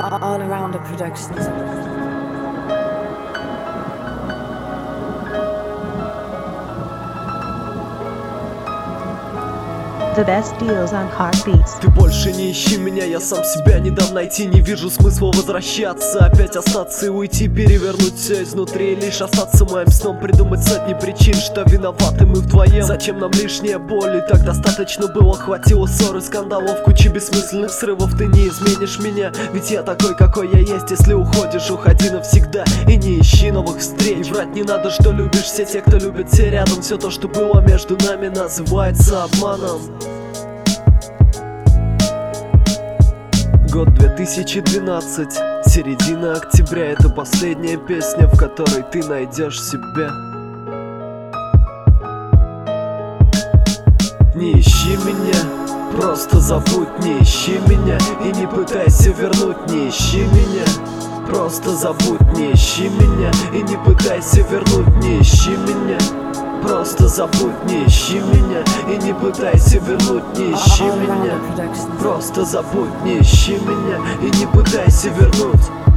All Around the Productions. The best deals on Heartbeats. Ты больше не ищи меня, я сам себя не дам найти. Не вижу смысла возвращаться, опять остаться и уйти. Перевернуть все изнутри и лишь остаться моим сном. Придумать сотни причин, что виноваты мы вдвоем. Зачем нам лишняя боль, и так достаточно было. Хватило ссор и скандалов, кучи бессмысленных срывов. Ты не изменишь меня, ведь я такой, какой я есть. Если уходишь, уходи навсегда и не ищи новых встреч. И врать не надо, что любишь, все те, кто любит, все рядом. Все то, что было между нами, называется обманом. Год 2012, середина октября. Это последняя песня, в которой ты найдешь себя. Не ищи меня, просто забудь. Не ищи меня и не пытайся вернуть. Не ищи меня, просто забудь. Не ищи меня и не пытайся вернуть. Не ищи меня, просто забудь. Не ищи меня и не пытайся вернуть. Не ищи меня, просто забудь. Не ищи меня и не пытайся вернуть.